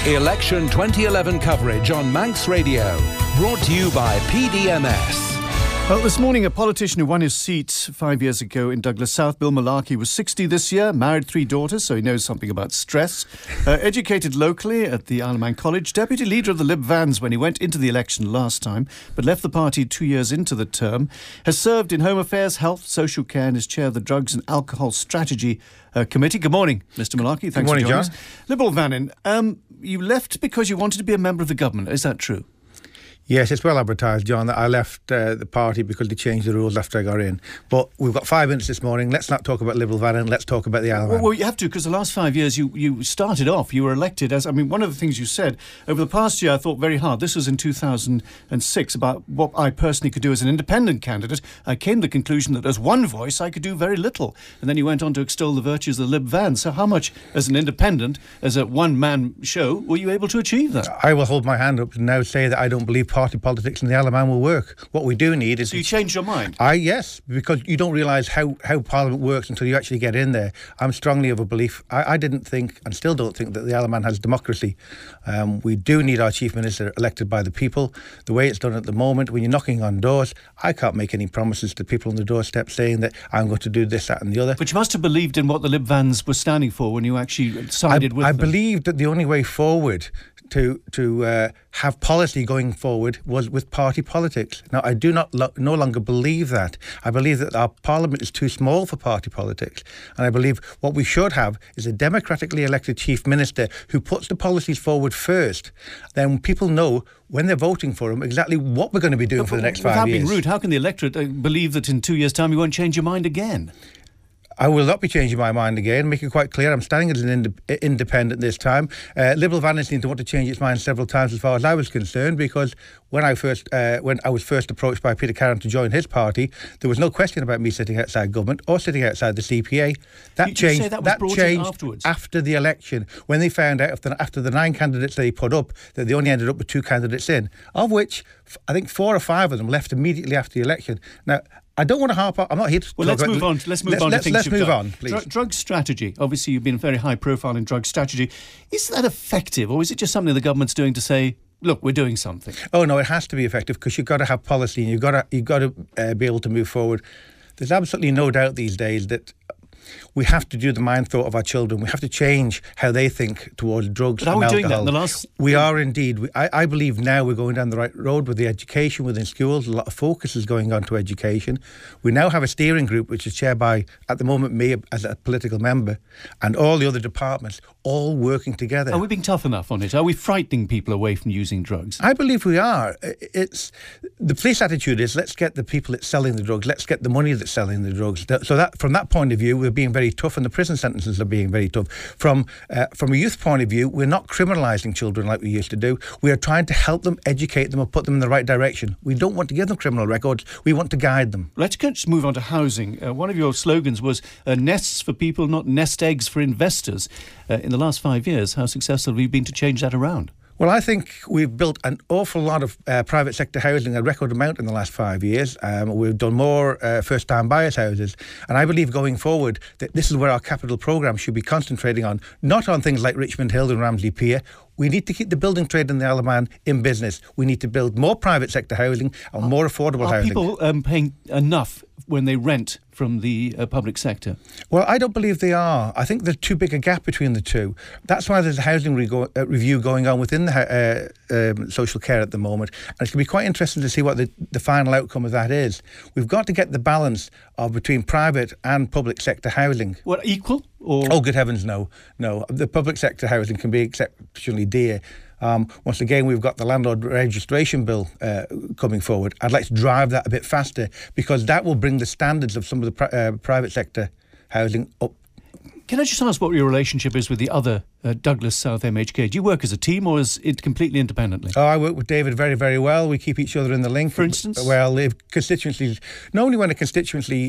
Election 2011 coverage on Manx Radio. Brought to you by PDMS. Well, this morning, a politician who won his seat 5 years ago in Douglas South, Bill Malarkey, was 60 this year, married 3 daughters, so he knows something about stress. Educated locally at the Isle of Man College, deputy leader of the Lib Vans when he went into the election last time, but left the party 2 years into the term. Has served in Home Affairs, Health, Social Care, and is chair of the Drugs and Alcohol Strategy Committee. Good morning, Mr. Malarkey. Thanks for joining us. Liberal Vannin, you left because you wanted to be a member of the government. Is that true? Yes, it's well advertised, John, that I left the party because they changed the rules after I got in. But we've got 5 minutes this morning. Let's not talk about Liberal Vannin. Let's talk about the Isle of Man. Well, you have to, because the last 5 years you started off, you were elected as, one of the things you said over the past year, I thought very hard. This was in 2006, about what I personally could do as an independent candidate. I came to the conclusion that as one voice, I could do very little. And then you went on to extol the virtues of the Lib Vans. So how much, as an independent, as a one-man show, were you able to achieve that? I will hold my hand up and now say that I don't believe party politics in the Isle of Man will work. What we do need is... So you changed your mind? Yes, because you don't realise how Parliament works until you actually get in there. I'm strongly of a belief. I didn't think, and still don't think, that the Isle of Man has democracy. We do need our Chief Minister elected by the people. The way it's done at the moment, when you're knocking on doors, I can't make any promises to people on the doorstep saying that I'm going to do this, that and the other. But you must have believed in what the Lib Vans were standing for when you actually sided with them. I believed that the only way forward to have policy going forward was with party politics. Now, I do no longer believe that. I believe that our Parliament is too small for party politics. And I believe what we should have is a democratically elected Chief Minister who puts the policies forward first. Then people know, when they're voting for him, exactly what we're going to be doing for the next 5 years. Without being rude, how can the electorate believe that in 2 years' time you won't change your mind again? I will not be changing my mind again. Make it quite clear, I'm standing as an independent this time. Liberal Vannin seemed to want to change its mind several times as far as I was concerned, because when I was first approached by Peter Carron to join his party, there was no question about me sitting outside government or sitting outside the CPA. That changed after the election, when they found out after the 9 candidates they put up that they only ended up with 2 candidates in, of which I think 4 or 5 of them left immediately after the election. Now, I don't want to harp on. I'm not here to. Well, let's move on. Let's move on to things you've done. Please. Drug strategy. Obviously, you've been very high profile in drug strategy. Is that effective, or is it just something the government's doing to say, look, we're doing something? Oh no, it has to be effective, because you've got to have policy and you've got to be able to move forward. There's absolutely no doubt these days that we have to do the mind thought of our children. We have to change how they think towards drugs and alcohol. But are we doing that in the last... We are indeed. I believe now we're going down the right road with the education within schools. A lot of focus is going on to education. We now have a steering group which is chaired by, at the moment, me as a political member, and all the other departments all working together. Are we being tough enough on it? Are we frightening people away from using drugs? I believe we are. It's the police attitude is, let's get the people that's selling the drugs, let's get the money that's selling the drugs. So that, from that point of view, we're being very tough, and the prison sentences are being very tough. From a youth point of view, we're not criminalising children like we used to do. We are trying to help them, educate them, and put them in the right direction. We don't want to give them criminal records. We want to guide them. Let's just move on to housing. One of your slogans was nests for people, not nest eggs for investors. In the last 5 years, how successful have you been to change that around? Well, I think we've built an awful lot of private sector housing, a record amount in the last 5 years. We've done more first-time buyers' houses. And I believe going forward that this is where our capital programme should be concentrating on, not on things like Richmond Hill and Ramsey Pier. We need to keep the building trade in the Isle of Man in business. We need to build more private sector housing and more affordable housing. Are people paying enough when they rent from the public sector? Well, I don't believe they are. I think there's too big a gap between the two. That's why there's a housing review going on within the social care at the moment. And it's going to be quite interesting to see what the final outcome of that is. We've got to get the balance between private and public sector housing. What, equal? Or? Oh, good heavens, no. No, the public sector housing can be exceptionally dear. Once again, we've got the landlord registration bill coming forward. I'd like to drive that a bit faster, because that will bring the standards of some of the private sector housing up. Can I just ask what your relationship is with the other Douglas South MHK? Do you work as a team, or is it completely independently? Oh, I work with David very, very well. We keep each other in the link. For instance? Well, if constituencies... Normally when a constituent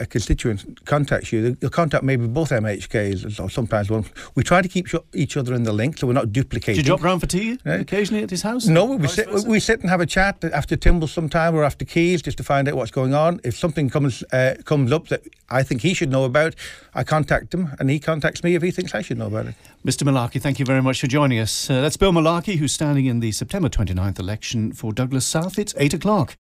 contacts you, they'll contact maybe both MHKs, or sometimes one. We try to keep each other in the link, so we're not duplicating. Do you drop round for tea occasionally at his house? No, we sit and have a chat after Timble sometime, or after Keys, just to find out what's going on. If something comes up that I think he should know about, I contact him, and he contacts me if he thinks I should know about it. Mr. Mr Malarkey, thank you very much for joining us. That's Bill Malarkey, who's standing in the September 29th election for Douglas South. It's 8 o'clock.